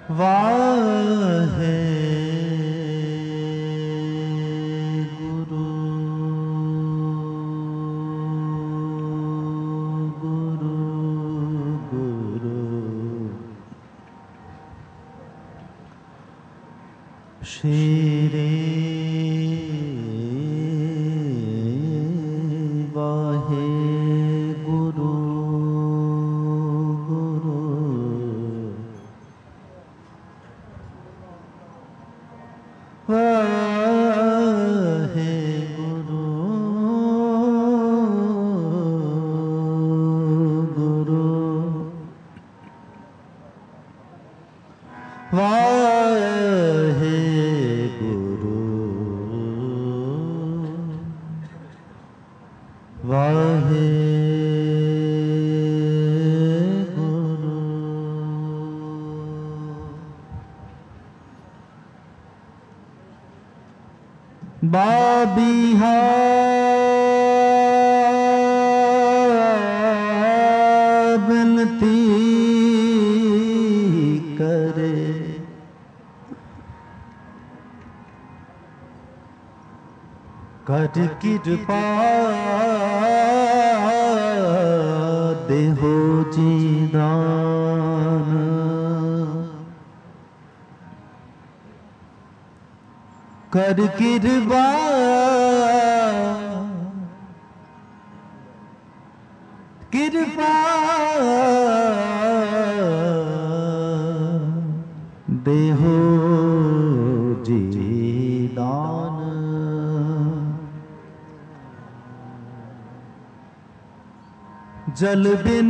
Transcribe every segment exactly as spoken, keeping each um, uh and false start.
वाहे गुरु गुरु गुरु श्री वाहे गुरु गुरु वाहे गुरु गुरु वाहे गुरु वाहे गुरु बाबिहा बिनती करे कर कृपा देहो जी दान कर कृपा कृपा देहो जी दान जल बिन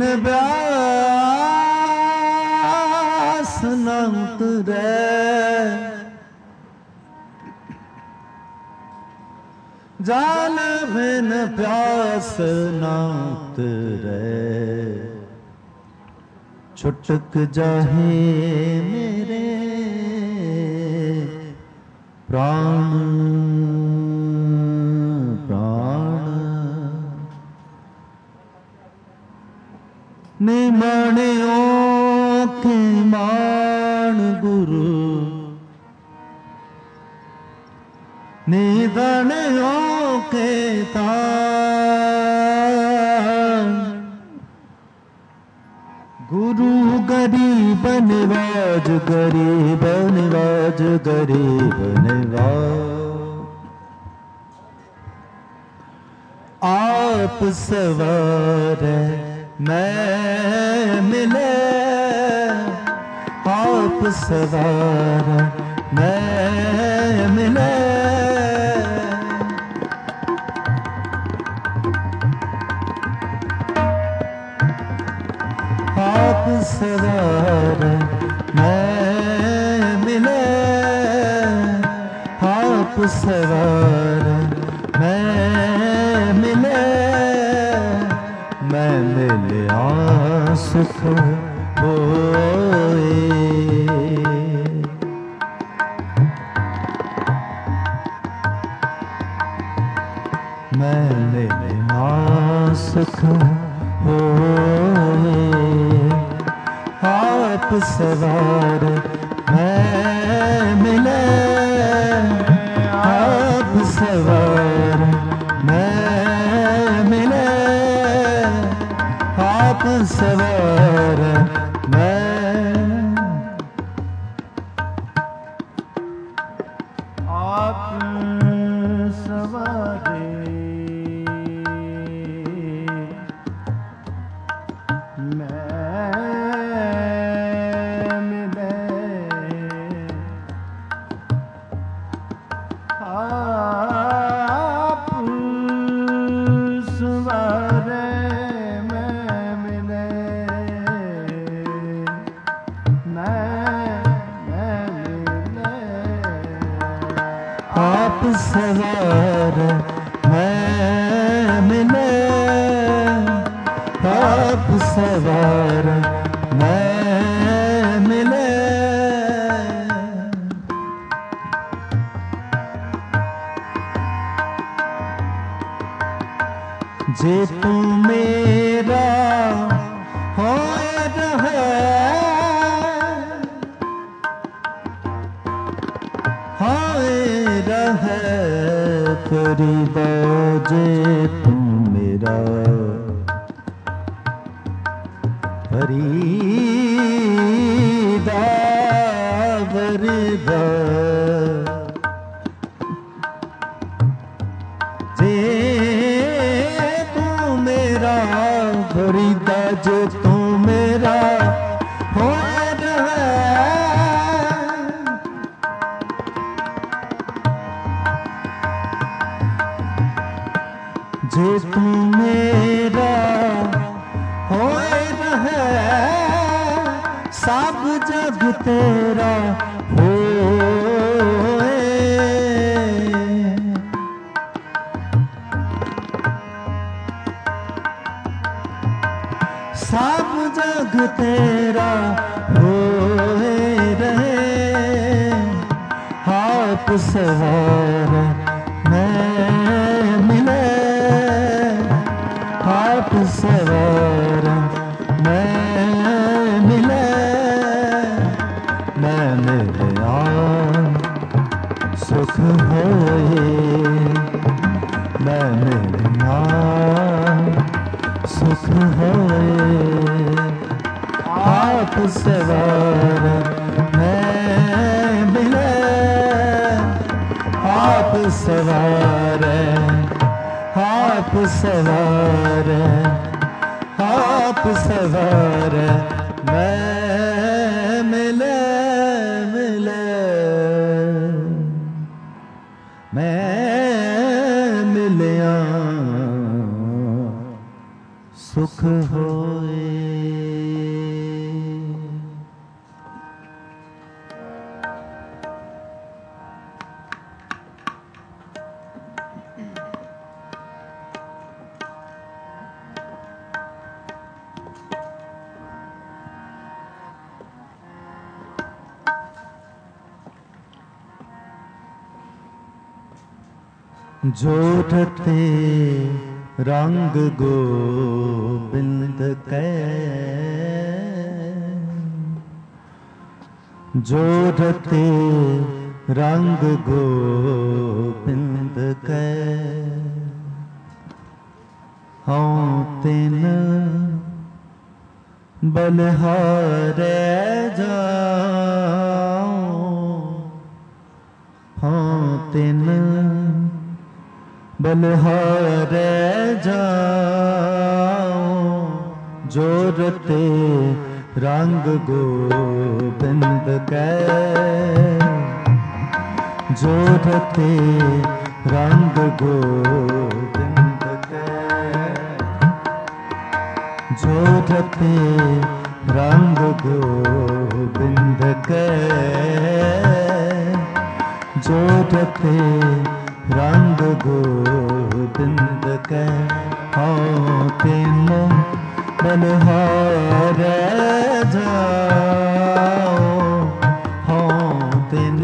व्यास न उतरे जल बिन प्यास न उतरे छुटक जाहे मेरे प्राण निमणियों के मान गुरु निधनियों के तान गुरु गरीब निवाज गरीब निवाज गरीब निवाज आप सवार मैं मिले आप सवार मैं मिले आप सवार मैं मिले आप सवार मैं मिले मैं मिलिया सुख होए मैं मिलिया सुख होए आप सवार मैं मिले आप सवार मैं मिले आप सवार मैं आप सवारे मैं मिले आप सवारे आप सवार मैं मिले आप सवार मैं मिले जे तू मेरा हो रहे फरीदा जे तू मेरा फरीदा फरीदा जे तू मेरा फरीदा जे तू मेरा हो जे तू मेरा होए रहे सब जग तेरा होए सब जग तेरा होए रहे आप सवार मैं मिले आप सवार मैं मिले मैं मिले आ सुख होए मैं मिले आ सुख होए आप सवार मैं मिले आप सवार आप सवार आप सवार मैं मिले मिले मैं मिलिया सुख होए जोड़ते रंग गोबिंद कै जोड़ते रंग गोबिंद कै हाँ तिन बलिहारे जाऊं हाँ तिन बलिहारे जाऊं जोड़ते रंग गोबिंद कै जोड़ते रंग गोबिंद कै जोड़ते रंग गोबिंद कै जोड़ते रंग गोबिंद कै हाँ तिन बलिहारे जाओ हाँ तिन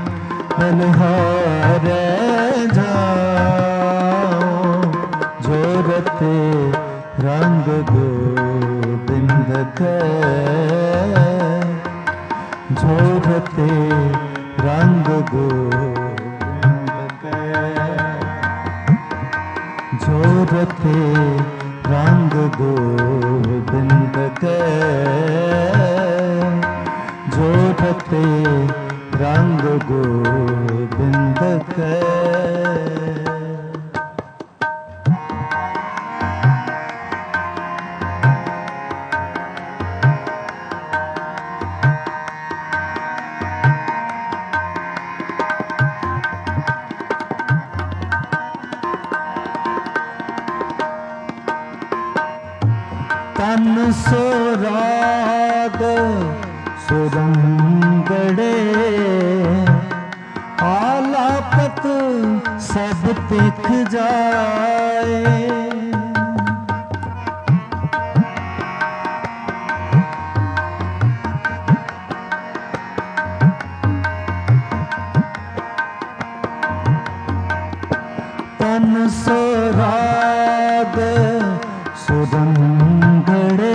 बलिहारे जाओ जोड़ते रंग गोबिंद कै जोड़ते रंग गोबिंद जोड़ते रंग गोबिंद कै जोड़ते रंग गोबिंद कै तन सोराग सुरंगड़े आलापत सब दिख जाए तन सोराग सुरंगड़े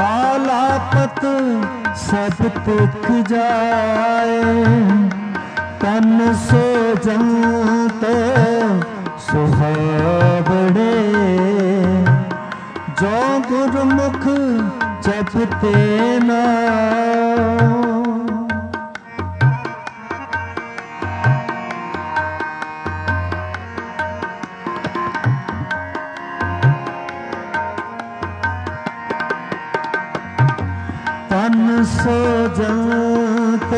आलापत सब दिख जाए तन सो जंत सुहावड़े जो गुरमुख जपते नाम। तन सो जंत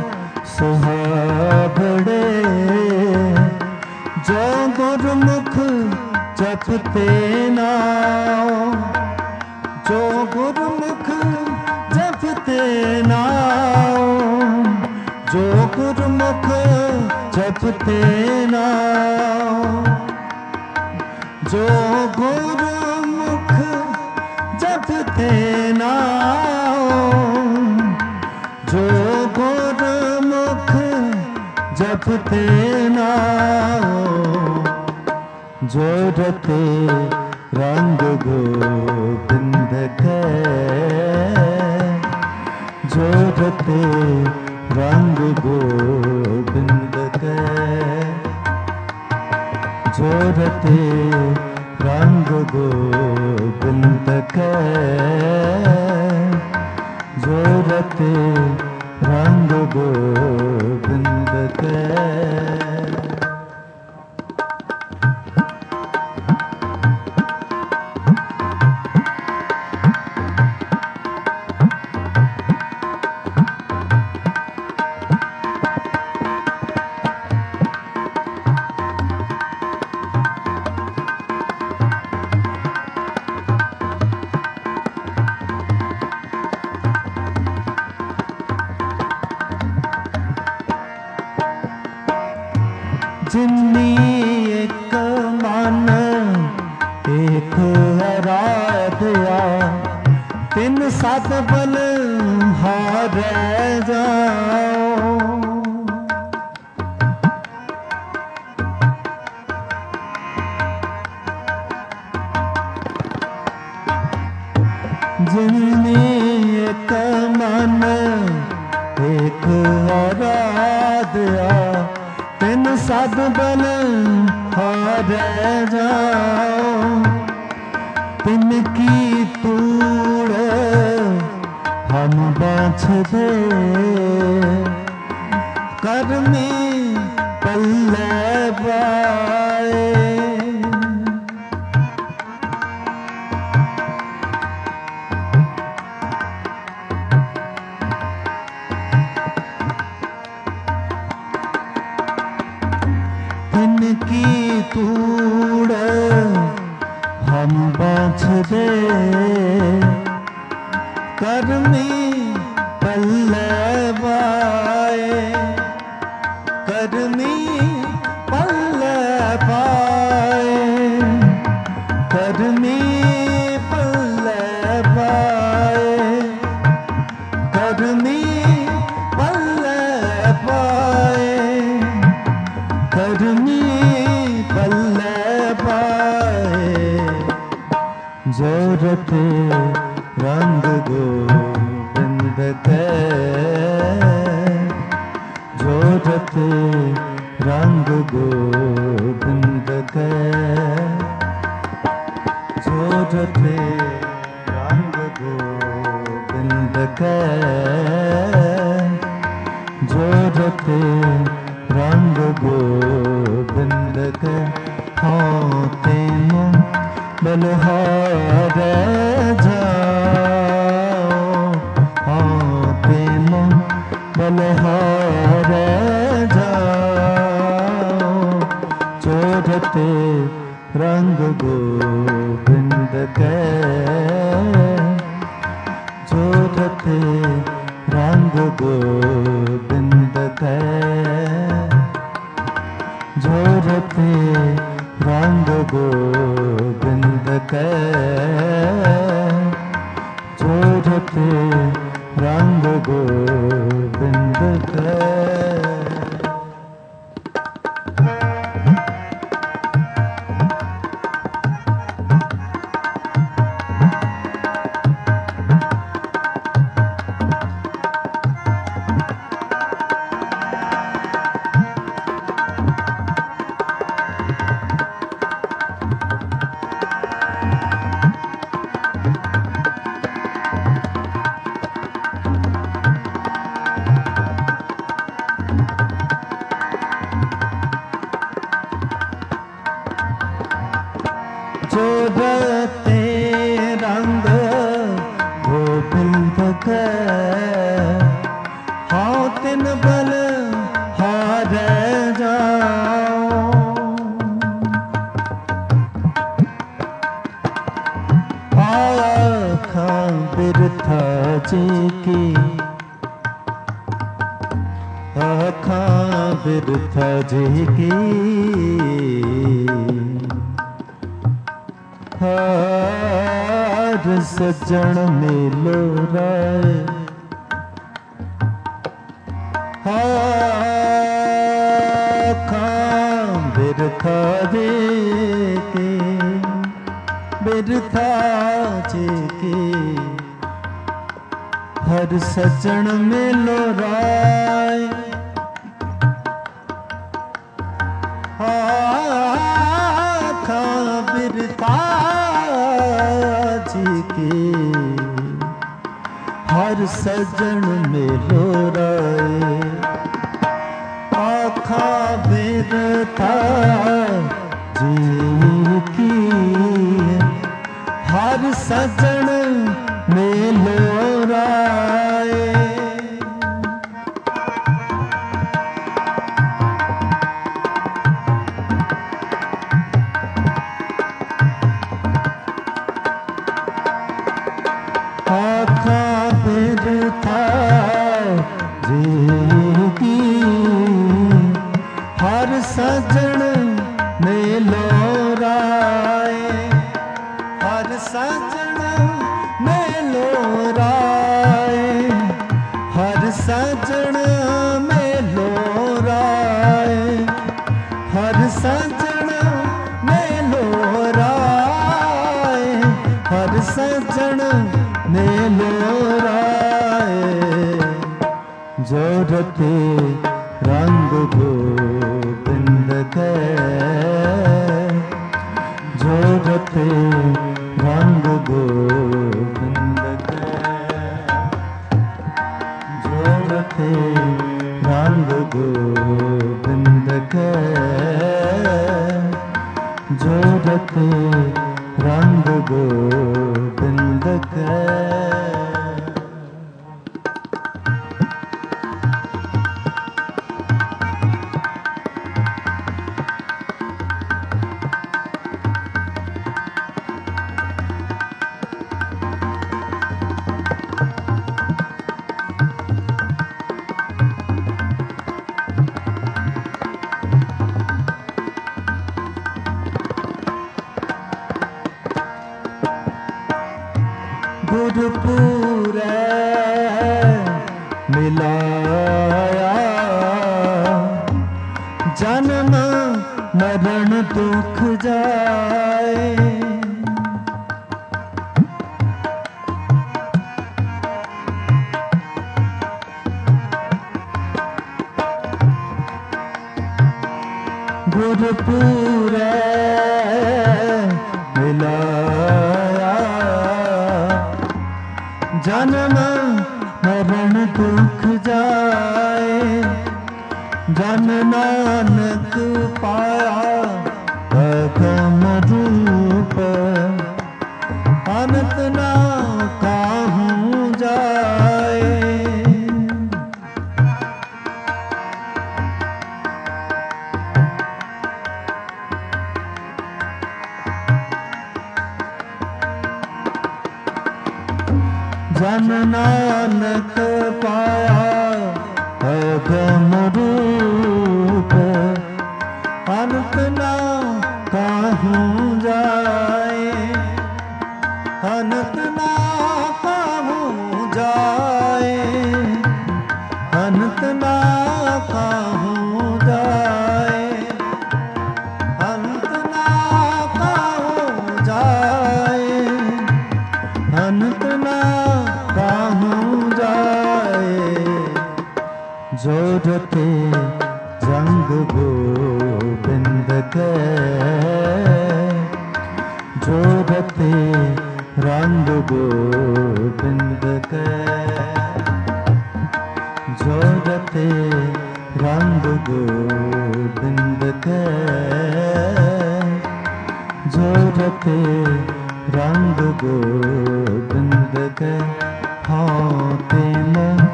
सुहावड़े जो गुरमुख जपते नाम। जो गुरमुख जपते नाम। जो गुरमुख जपते नाम। जो गुरमुख जपते नाम। जो गुरमुख जपते नाम। जो रते रंग गोविंद के। जो रते रंग गोविंद के। जो रते रंग गोविंद के। जो रते रंग गोविंद के। जिन्नी एक मन एक आराध्या तिन सत बल हार जाओ। जिन्नी एक मन एक आराध्या तिन सद बल हार जाओ। तिन की तूड़ हम बाँछ दे करमी पल्ले पाए। की तूड़ हम बाँछ दे करमी पल्ले पाए। करमी पल्ले पाए। करमी पल्ले पाए। करमी पल्ले पाए। करमी पल्ले पाए। जो रते रंग गोविंद के। जो रते रंग गोविंद के। जो रते रंग गोविंद के। जो रते रंग गोविंद के। हाँ तेनु बलहार जाओ। हाँ तेनु बलहार जाओ। जो रते रंग गोविंद के। जो रते रंग गोविंद के। जो रते रंग गोविंद के। जो रते रंग गोविंद के। के हाँ तिन बल हार जाओ। आँखां बिरथा जी की आँखां बिरथा जी की हार सज्जन मिलो राय। आँखां बिरथा जी की बिरथा जी की हर सज्जन मिलो राय। आँखां बिरथा जी की हर सज्जन मिलो राय। आँखां बिरथा जी की हर सज्जन मिलो राय। आँखां बिरथा जी की हर सज्जन मिलो राय। हर सज्जन मिलो राय। हर सज्जन मिलो राय। हर सज्जन मिलो राय। हर सज्जन मिलो राय। जो रते रंग गोविंद के जो रते रंग गोविंद के जो रते रंग गोविंद के जो रते रंग गोविंद के। गुरपुरै मिलाया जन्म मरण दुख जाए। गुरपुरै मिलाया जन्म मरण दुख जाए। जन नानक पाया अगम रूप अनंत ना काहूँ जाए। जन नानक पाया अगम रूप अनंत ना काहूँ जाए। अनंत ना काहूँ जाए। अनंत ना काहूँ जाए। अनंत ना काहूँ जाए। अनंत ना काहूँ जाए। जो रते रंग गोविंद के जो रते रंग गोविंद के जो रते रंग गोविंद के जो रते रंग गोविंद के हाँ तीन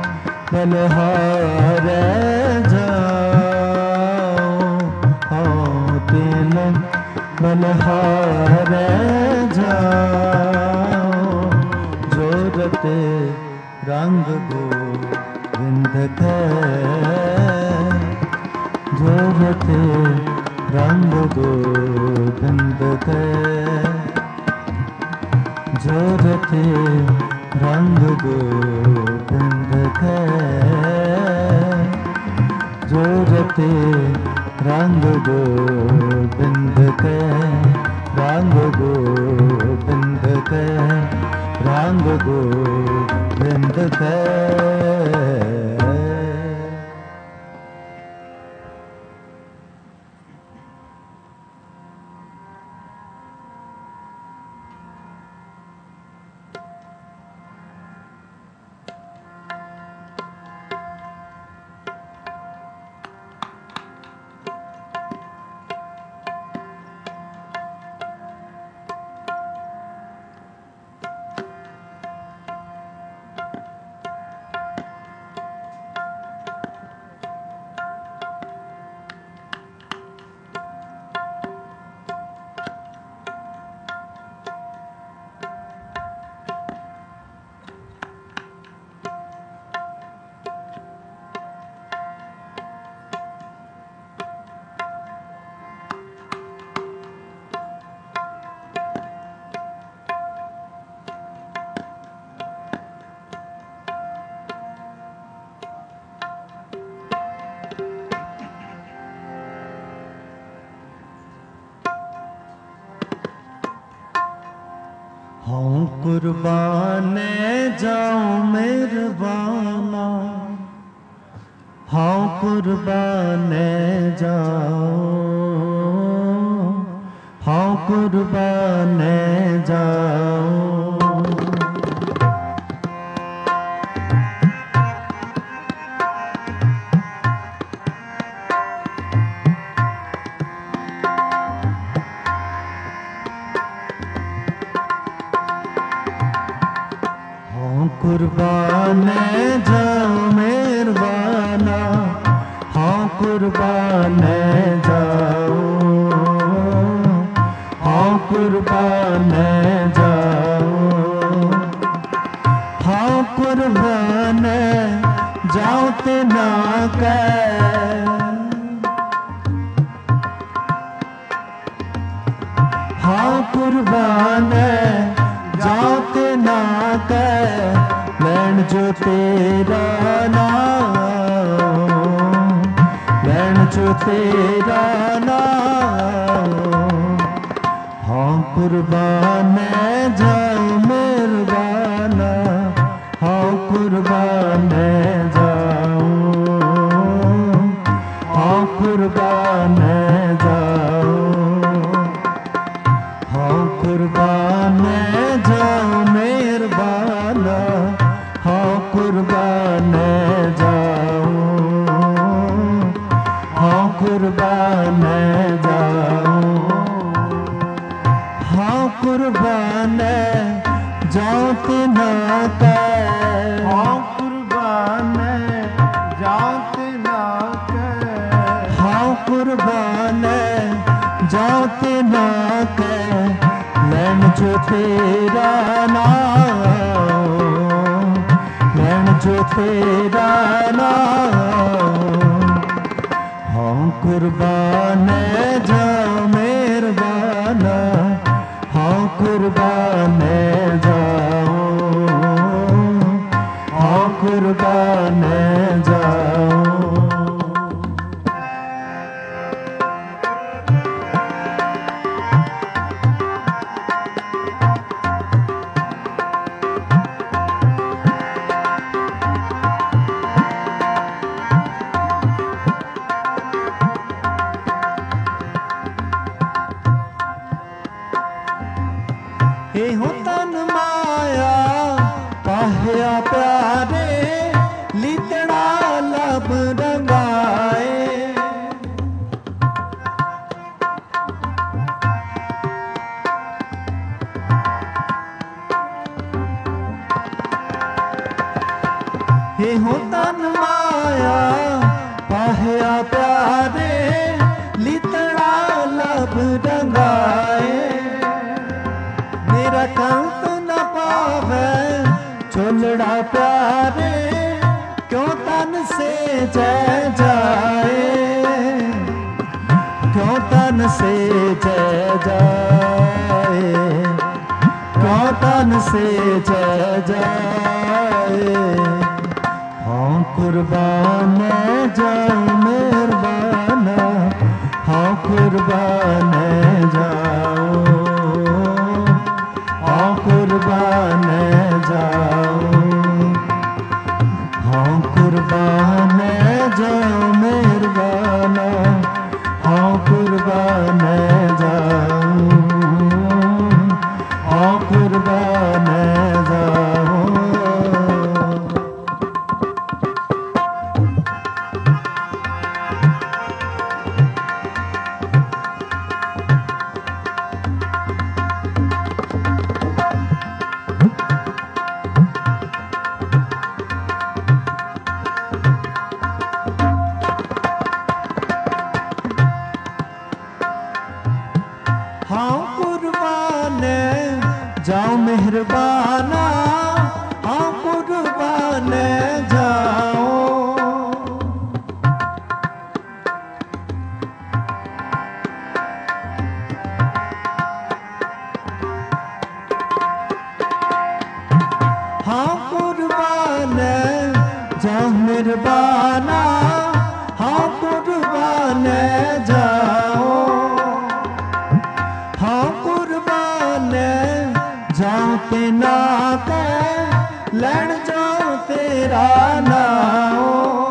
बलहारे जाओ, हाँ तीन बलहारे जाओ, जोरते रंग गोविंद के, जोरते रंग गोविंद के, जोरते रंग गोविंद के, जोरते रंग गोविंद के, रंग गोविंद के, रंग गोविंद के। हाँ कुर्बाने जाऊं मेरबाना, हाँ कुर्बाने जाओ, हाँ कुर्बाने जाओ, कुर्बाने जाओ मेरबाना, हाँ कुर्बाने जाओ, हाँ कुर्बाने जाओ, हाँ कुर्बाने जाओ तेना कह, हाँ कुर्बाने जाओ तेना कह, लैन जो तेरा नाम, लैन जो तेरा नाम, हाँ कुर्बाने जाओ मेरबाना, हाँ कुर्बाने जाओ, हाँ कुर्बाने जाओ, हाँ कुर्बाने जाओ मेरबाना, हाँ कुर्बाने जाओ, हाँ कुर्बाने जाओ, हाँ कुर्बाने जाओ तेना कह, हाँ कुर्बाने जाओ तेना कह, हाँ कुर्बाने जाओ तेना कह, लैन जो तेरा नाम, लैन जो तेरा नाम, हाँ कुर्बाने जाओ मेरबाना, हाँ कुर्बाने जाओ, हाँ कुर्बाने जाओ। हे हो तन माया पाह्या प्यारे, लितड़ा लब रंगाए, हे हो तन माया पाहया प्यारे लितड़ा लब रंगाए मेरा कंत न पावे चोलड़ा प्यारे क्यों तन से जय जाए क्यों तन से जय जाए क्यों तन से जय जाए हाँ कुर्बान जाओ मेहरबान हाँ कुर्बान जाओ हाँ कुर्बान जाओ हाँ कुर्बान जाओ मेहरबान हाँ कुर्बान जाओ हाँ कुर्बान जाओ हाँ कुर्बान जाओ मेहरबाना हाँ कुर्बान जाओ हाँ कुर्बान जाओ मेहरबाना हाँ कुर्बान जाओ हाँ कुर्बान जाओ तेना के लड़ जाओ तेरा नाओ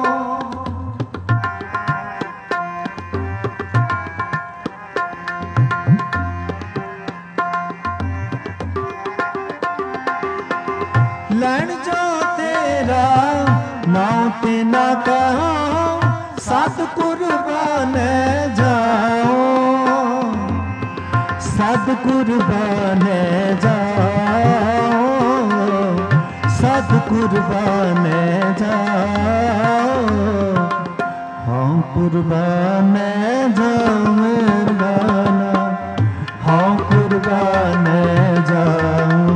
लड़ जाओ तेरा नाओ तेना कहो सात कुर्बान जाओ सद कुर्बान जाओ सद कुर्बान जाओ हाँ कुर्बान जाओ मेहरबाना हाँ कुर्बान जाओ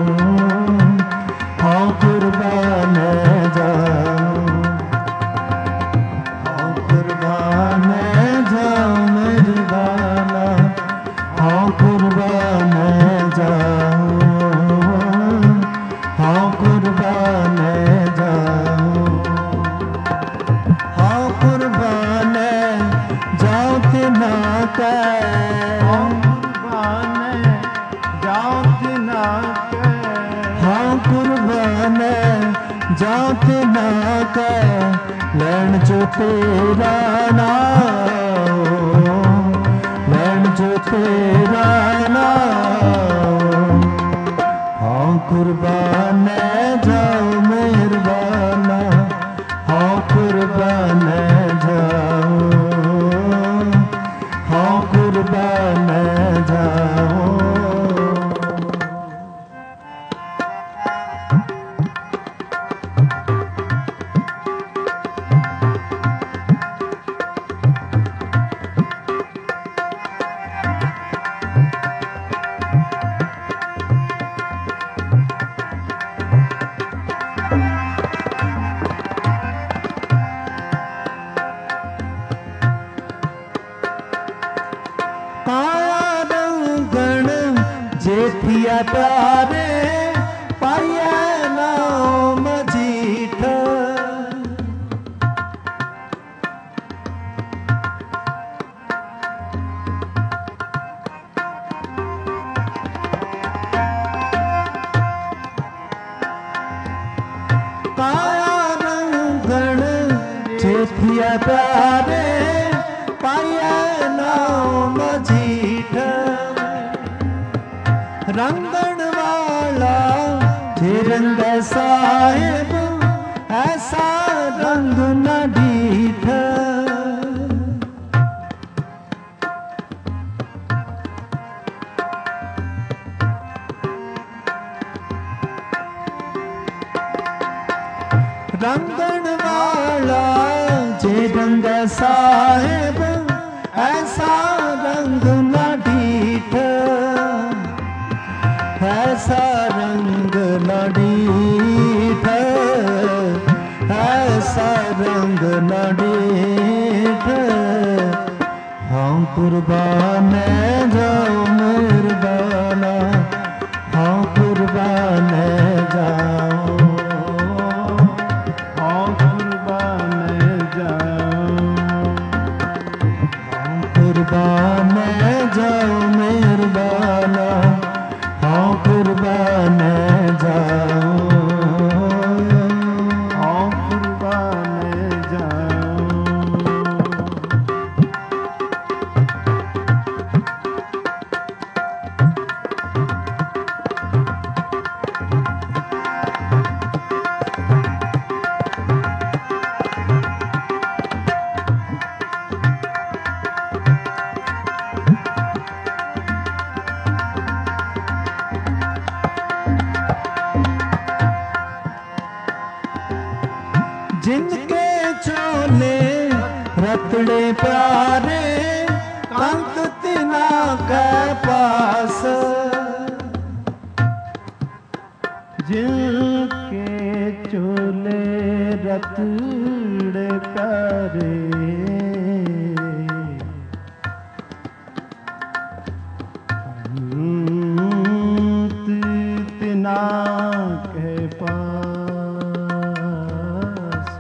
हाँ कुर्बान जाओ हाँ कुर्बान जाओ मेहरबाना हाँ कुर्बान जाओ हाँ कुर्बान जाओ हाँ कुर्बान जाओ तिना के हाँ कुर्बान जाओ तिना के हाँ कुर्बान जाओ तिना के लैन जो तेरा नाम लैन जो तेरा नाम हाँ कुर्बान जाओ मेहरबाना हाँ कुर्बान जाओ हाँ कुर्बान जाओ जेठिया प्यारे पाया नाम जीठ काया रंगण जेठिया प्यारे पाया नाम जीठ रंगण वाला रंग साहेब ऐसा रंग न ढीठ रंगण वाला जे रंग साहेब ऐसा रंग न डीठ, ऐसा रंग न डीठ, ऐसा रंग न डीठ। हाँ कुर्बान जाओ मेरबाना, हाँ कुर्बान जाओ, हाँ कुर्बान जाओ, हाँ कुर्बान जाओ मेरबाना, हाँ कुर्बान जाओ, हाँ कुर्बान जाओ। जिनके चोले रतड़े प्यारे कंत तिना के पास, जिनके चोले रतड़े प्यारे कंत तिना के पास,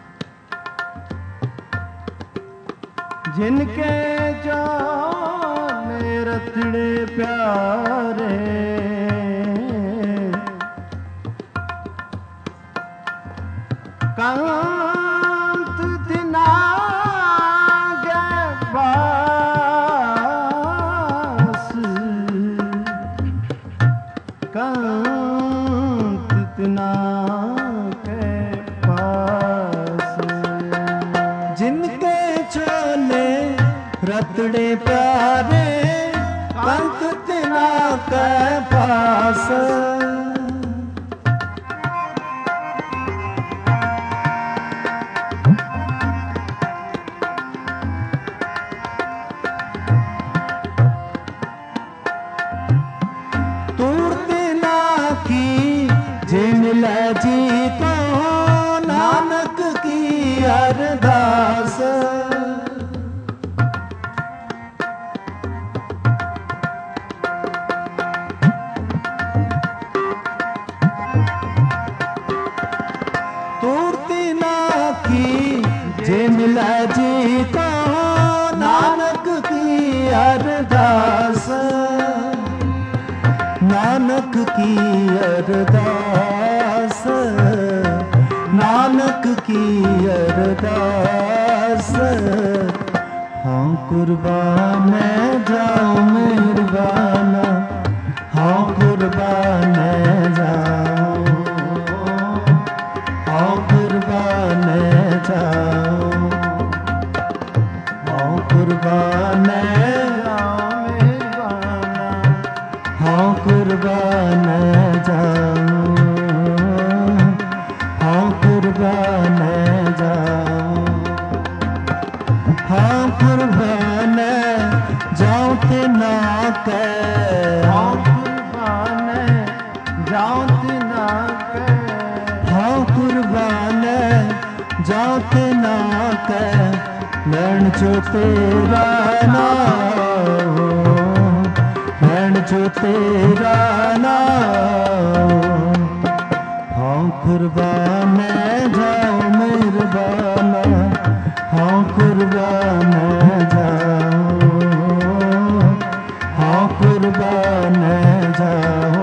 जिनके चोले रतड़े प्यारे कंत तिना के पास, कंत तिना के पास, जिनके चोले रतड़े प्यारे कंत तिना के पास, जी तो नानक की अरदास, तुरती नाखी जे मिला जी तो नानक की अरदास, नानक की अरदास, नानक की अरदास। हाँ कुर्बान जाओ मेरबाना, हाँ कुर्बान जाओ, हाँ कुर्बान जाओ, हाँ कुर्बान जाओ मेरबाना, हाँ कुर्बान जाओ, हाँ कुर्बान जाओ, हाँ कुर्बान जाओ ते ना के, हाँ कुर्बान जाओ ते ना के, हाँ कुर्बान जाओ ते ना के, लैन चो तेरा नाम, लैन चो तेरा नाम। हाँ कुर्बान जाओ मेरबाना, हाँ कुर्बान जाओ, हाँ कुर्बान जाओ।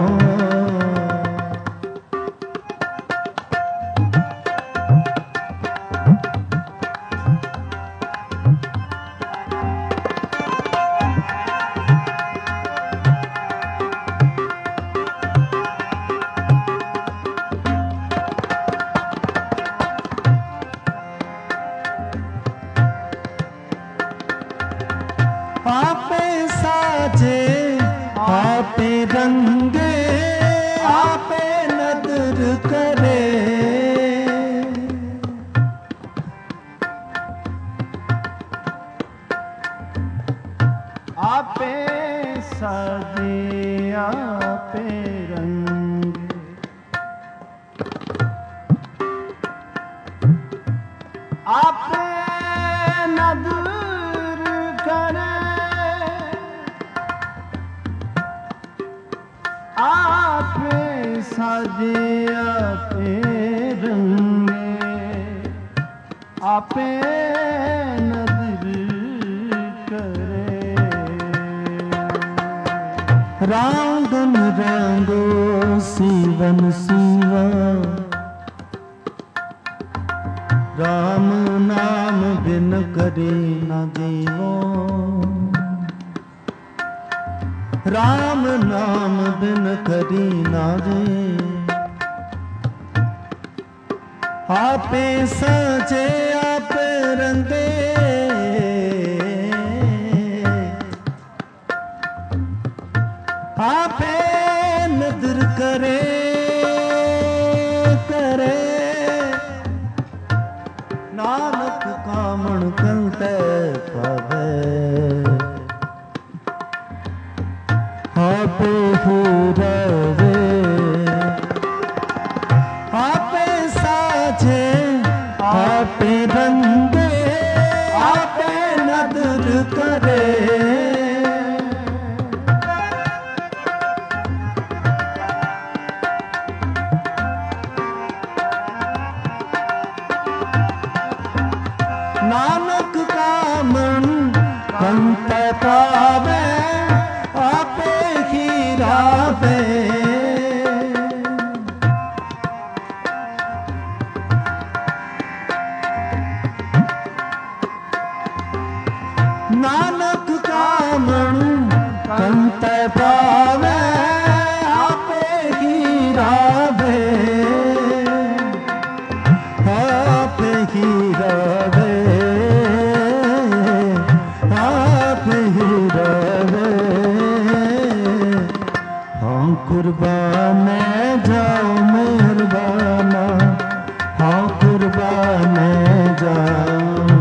आपे नदर करे आपे साजे आपे रंगे आपे नदर करे रांगन रंगो सीवन सीवा राम नाम बिन करे न जीवो राम नाम बिन करी न जी आपे सचे आप रंगे आपे नदर करे करे नानक कामण कंते पावे आपे ही रवे आपे साझे आपे रंगे आपे नदर करे नानक कामन कंते पावे आपे ही रावे नानक कामन कंते पावे आपे ही रावे आपे ही रावे कुर्बान जाओ मेहरबाना हाँ कुर्बान जाओ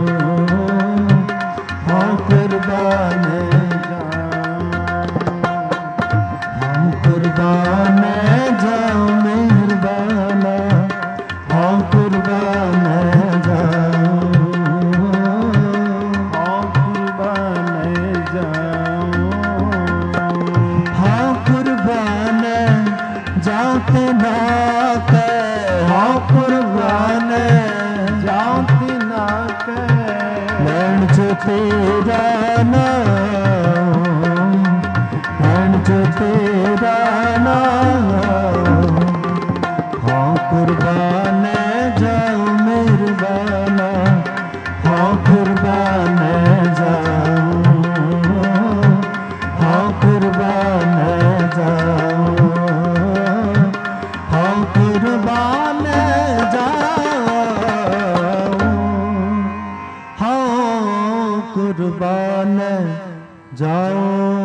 हाँ कुर्बान जाओ हाँ कुर्बान जाओ मेहरबाना हाँ कुर्बान जाओ हाँ कुर्बान जाओ हाँ कुर्बान जाते ना के हाँ कुर्बान जाते ना के लैन जो तेरा नाम लैन जो तेरा नाम हाँ कुर्बान जाओ मेहरबाना हाँ कुर्बान जाओ हाँ कुर्बान जाओ हाँ कुर्बान जाओ हाँ कुर्बान जाओ।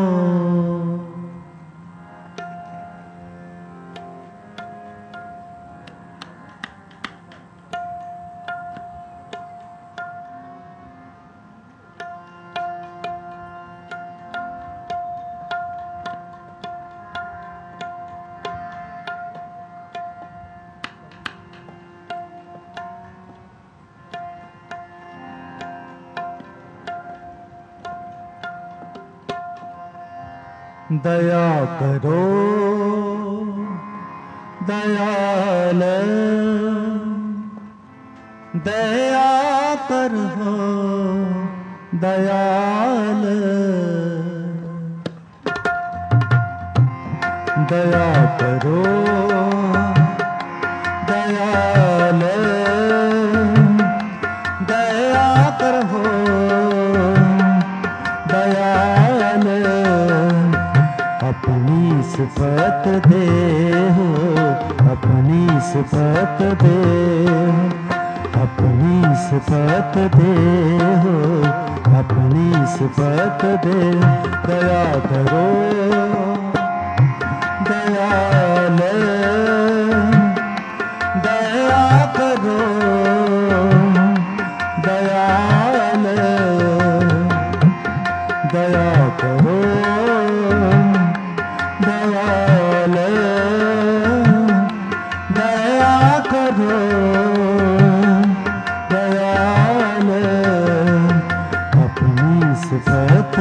दया करो दयाल दया करो दयाल दया करो दयाल दया करो दयाल अपनी सिफत दे हो अपनी सिफत दे अपनी सिफत दे हो अपनी सिफत दे दया करो दयाल दया करो दयाल दया करो दयाल दया करो दयाल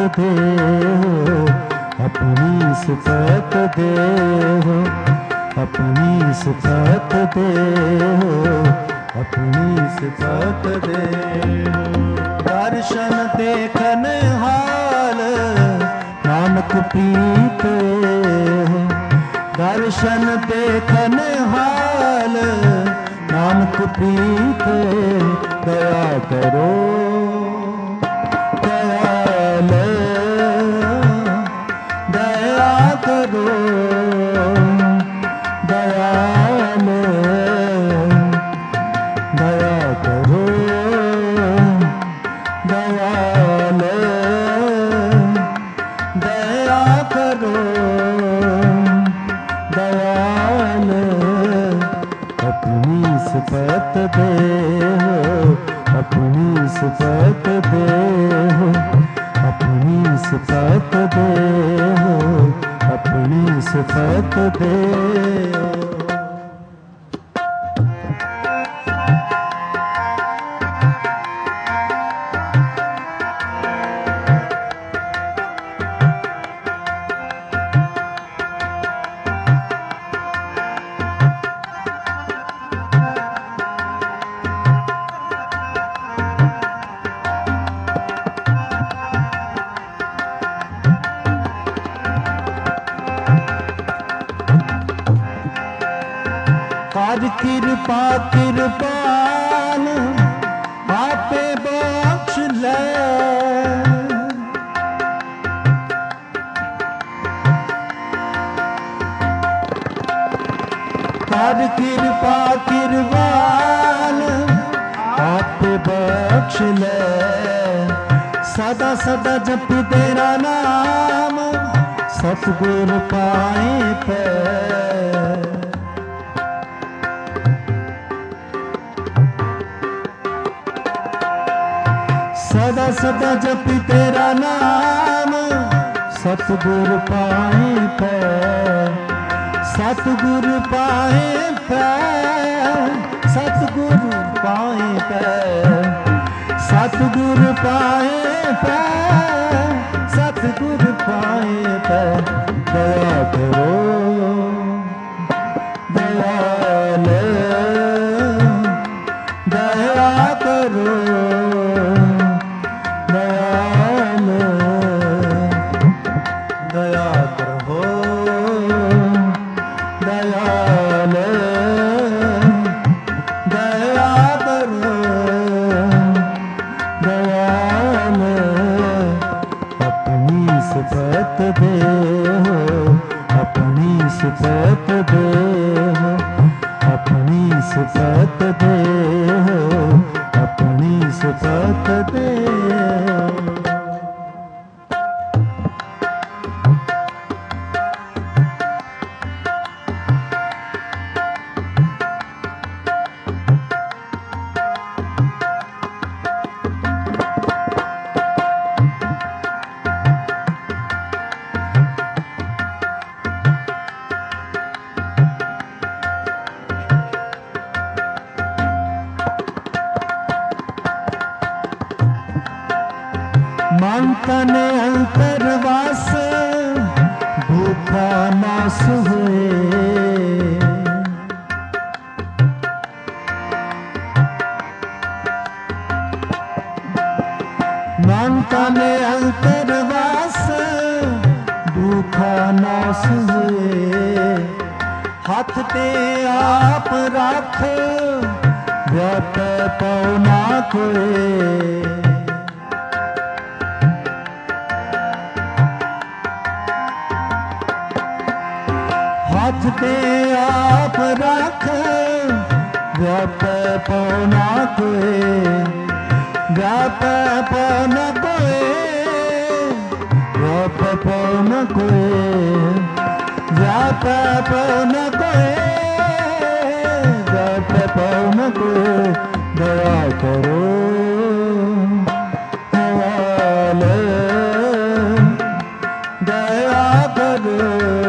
दे हो, अपनी सिफत दे हो, अपनी सिफत दे हो, अपनी सिफत दे हो। दर्शन देखन हाल नानक प्रीत हो, दर्शन देखन हाल नानक प्रीत, दया करो दयाल, दया करो दयाल, दया करो दयाल, दया करो दयाल, अपनी सिफत दे हो, अपनी सिफत दे हो, अपनी सिफत दे हो, अपनी सिफत दे हो। कर कृपा कृपाल आपे बख्श ले, कर कृपा कृपाल आपे बख्श ले, सदा सदा जप तेरा नाम सतगुर पाए पे, सदा सदा जपि तेरा नाम सतगुर पाए पे, सतगुर पाए पे, सतगुर पाए पे, सतगुर पाए पे, सतगुर पाए पे, दया करो दयाल, दया करो दयाल, दया करो दयाल, दया करो दयाल, अपनी सिफत दे हो, अपनी सिफत दे हो, अपनी सिफत दे हो, अपनी सिफत दे हो। मन तन अंतरवास भूखा नास हुए, मन तन अंतरवास भूखा नास हुए, हाथ ते आप रख व्याप पौना कोए, हाथ ते आप रख व्याप पौना कोए, व्याप पौना कोए, व्याप पौना कोए, व्याप पौना कोए, व्याप पौना कोए, दया करो दयाल, दया करो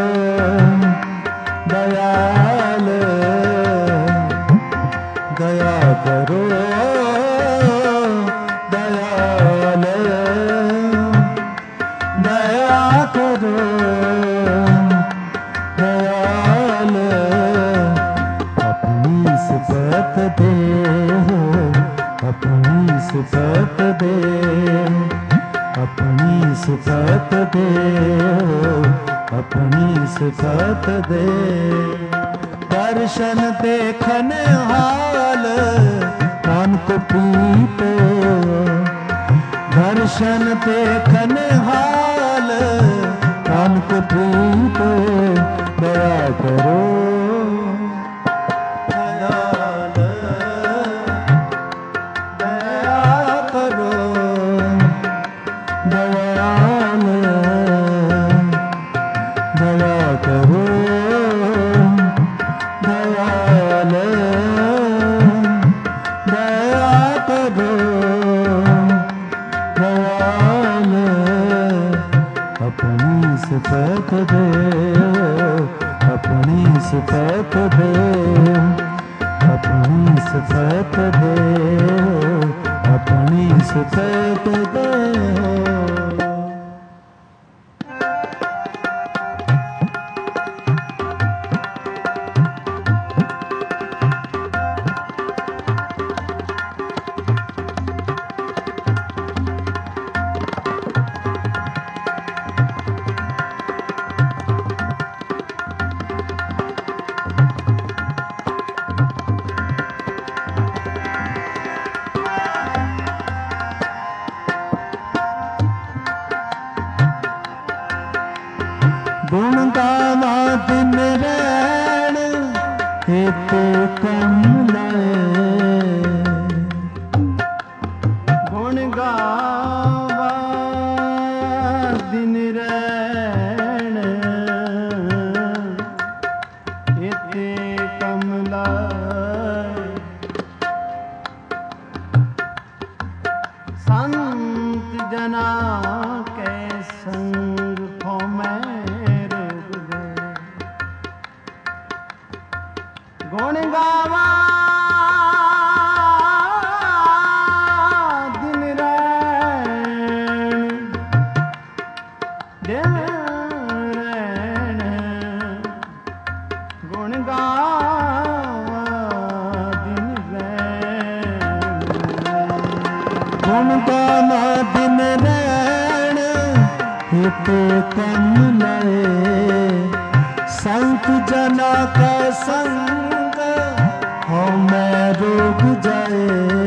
दयाल, दया करो दयाल, अपनी सिफत दे, अपनी सिफत दे, अपनी सिफत दे। दर्शन देखन हाल कान को पीते, दर्शन देखन हाल कान को पीते। दया करो दयाल, दया करो दयाल, दया करो दयाल, दया करो दयाल। अपनी सिफत दे, अपनी सिफत दे, अपनी सिफत दे, अपनी सिफत दे। गुण गावा दिन रैण हित कमले, गुण गावा दिन रैण हित कमले। संत जना के संग को मैं गुण गावा दिन रैण, दिन रैण, गुण गावा दिन रैण। गुण गावा दिन रैण हित कमले, संत जना का संग हो मैं रोग जाए।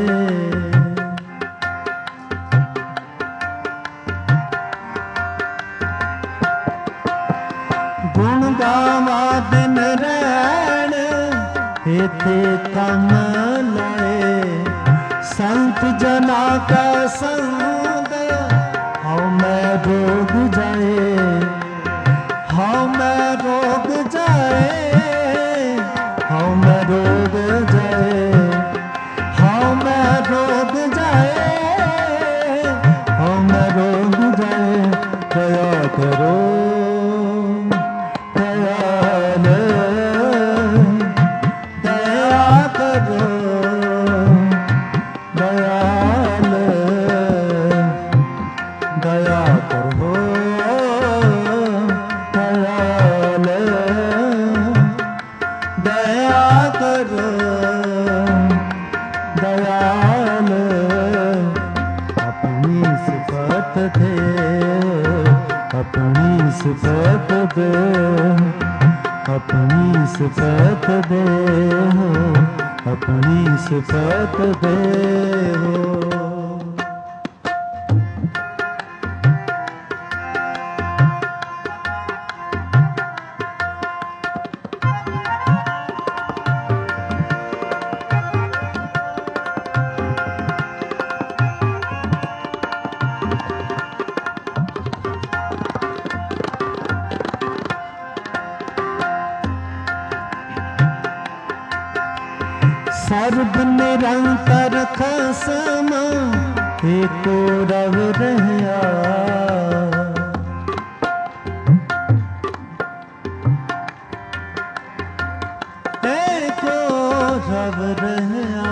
गुण गावा दिन रैण हित कमले, संत जना का संग हो मैं रोग जाए, हो मैं रोग जाए, हो मैं रोग जाए, हो मैं रोग जाए, हो मैं रोग जाए। दया करो दयाल, दया करो दयाल, दया करो दयाल, दया करो दयाल। अपनी सिफत दे, अपनी सिफत दे, अपनी सिफत दे, अपनी सिफत दे। सर्व निरंतर खसम एको रव रहया, एको रव रहया।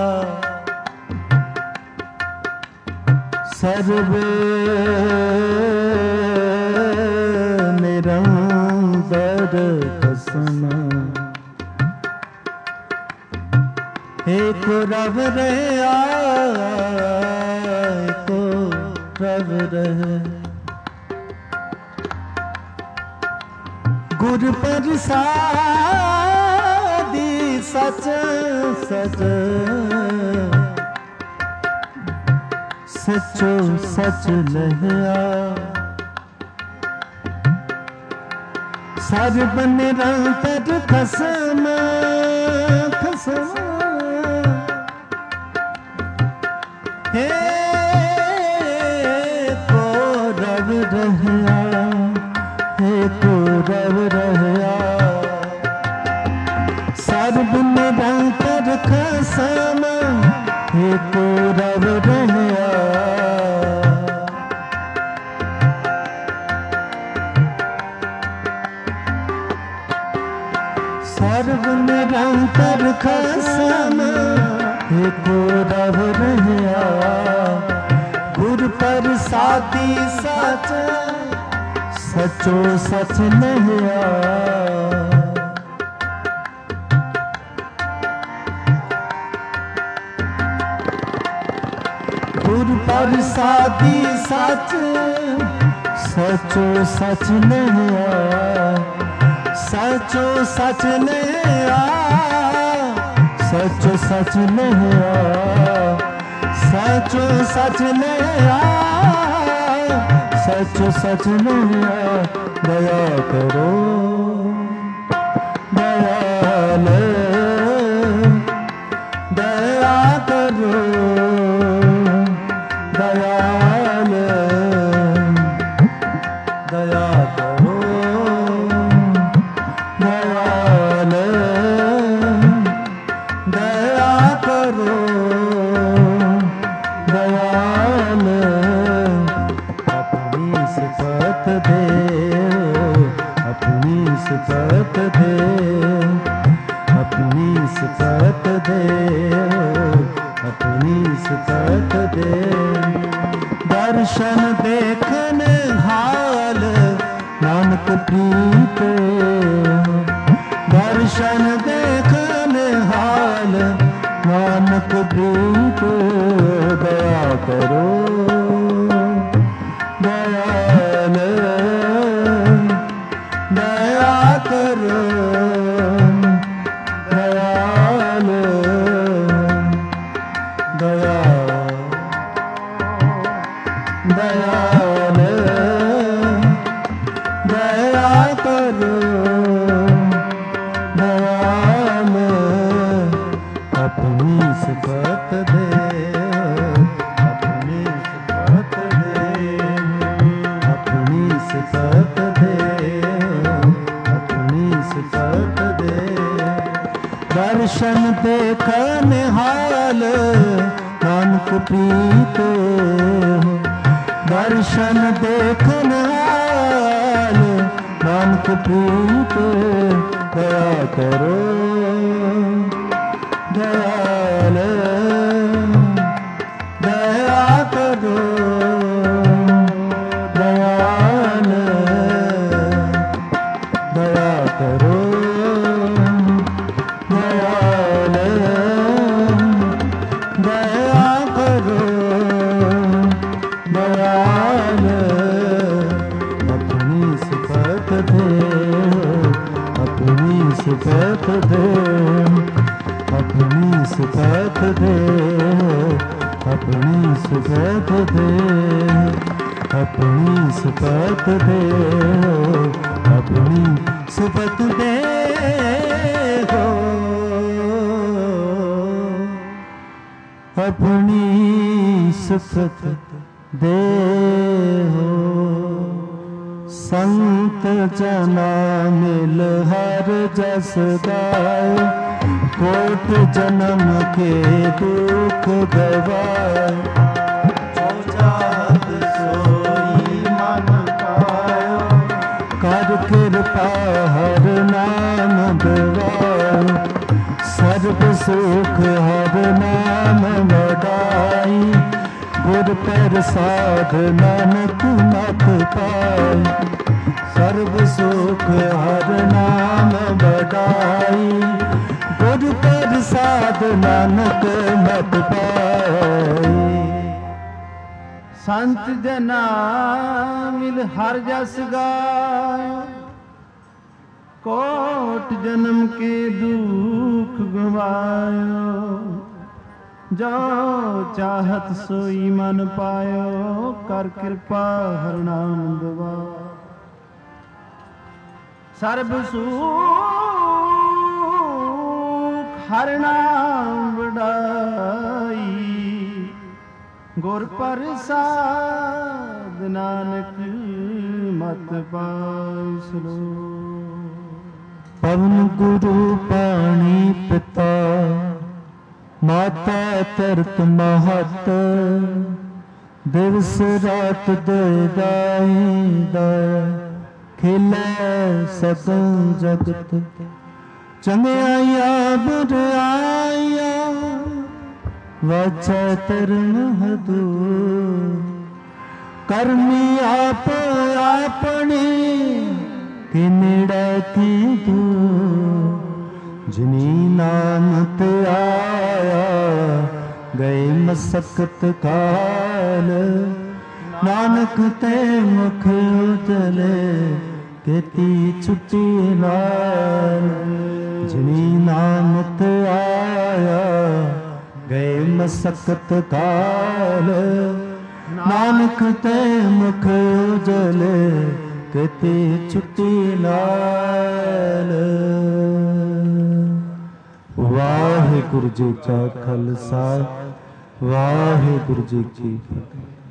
सर्व निरंतर खसम एक रव रहे एको रव रहे गुर प्रसादी सच सच सचो सच लहिया सर्ब निरंतर खसम खसम हे को रव रहया हे को रव रहया सर्ब निरंतर खसम हे को रव रहया सर्व निरंतर खसम एको रव रहया गुर प्रसादी सच सचो सच लहिया गुर प्रसादी सच सचो सच लहिया सचो सच लहिया सचो सच लहिया सचो सच लहिया सचो सच लहिया दया करो दयाल दया करो दयाल दया करो दयाल दया करो दयाल अपनी सिफत दे अपनी सिफत दे अपनी सिफत दे अपनी सिफत दे दर्शन देखन हाल नानक प्रीत दर्शन देखन हाल नानक प्रीत दया करो दयाल दया करो दयाल दया दयाल दया करो दयाल अपनी सिफत दे अपनी सिफत दे अपनी सिफत दे अपनी सिफत दे दर्शन देखन हाल नानक प्रीत दर्शन देखन हाल नानक प्रीत दया करो दयाल दया करो दयाल दया करो दयाल दया करो दयाल अपनी सिफत दे अपनी सिफत दे अपनी सिफत दे अपनी सिफत दे अपनी सिफत दे अपनी सिफत दे हो अपनी सिफत दे हो संत जना मिल हर जस गाए कोट जन्म के दुख गवाए जो चाहत सोई मन पायो कर कृपा हर नाम गवाए सर्व सुख हर नाम वडाई गुर प्रसाद नानक मत पाई सर्व सुख हर नाम वडाई गुर गुरु प्रसाद नानक मत पाए। संत जना मिल हर जस गायो, कोट जन्म के दुख गवायो। जो चाहत सोई मन पायो, कर कृपा हर नाम दवा। सर्ब सुख हर नाम बढ़ाई, गुर प्रसाद नानक मत पासलो। पवन गुरु पाणी पिता, माता तरत महत। दिवस रात दयाई दया, खिलै सगल जगत। चंगियाइया बुराइया, वाचा तरन हदूर। करमी आप आपनी, किनेड़ा की दूर। जिनी नामत आया, गए मसकत काल। नानक ते मुख उजले, केती छुट्टी नाल। जिनी नामत आया, गए मसकत काल। नानक ते मुख उजले, केती छुट्टी नाल। वाहिगुरु जी का खालसा, वाहिगुरु जी की फतेह।